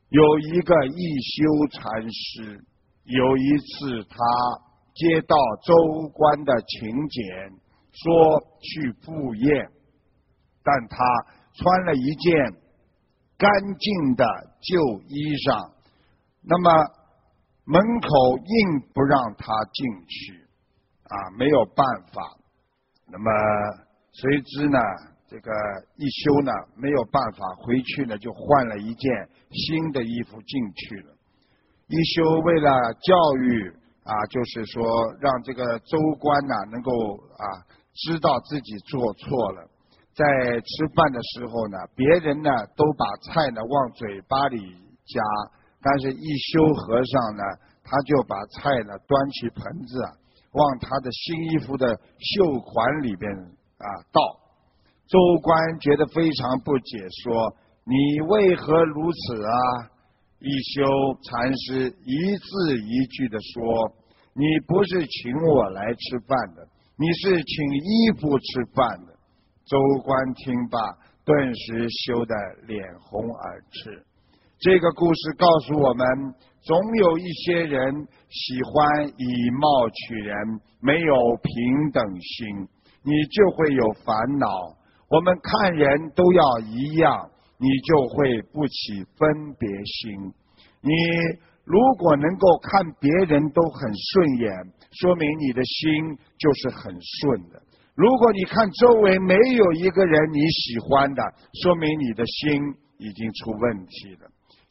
有一个一休禅师，有一次他接到州官的请柬，说去赴宴，但他穿了一件干净的旧衣裳，那么门口硬不让他进去没有办法。那么随之呢，这个一休呢没有办法回去呢，就换了一件新的衣服进去了。一休为了教育就是说让这个州官能够知道自己做错了，在吃饭的时候呢，别人呢都把菜呢往嘴巴里夹，但是一休和尚呢，他就把菜呢端起盆子往他的新衣服的袖款里边倒。州官觉得非常不解，说你为何如此一休禅师一字一句的说，你不是请我来吃饭的，你是请衣服吃饭的。州官听罢，顿时羞得脸红耳赤。这个故事告诉我们，总有一些人喜欢以貌取人，没有平等心，你就会有烦恼。我们看人都要一样，你就会不起分别心。你如果能够看别人都很顺眼，说明你的心就是很顺的。如果你看周围没有一个人你喜欢的，说明你的心已经出问题了。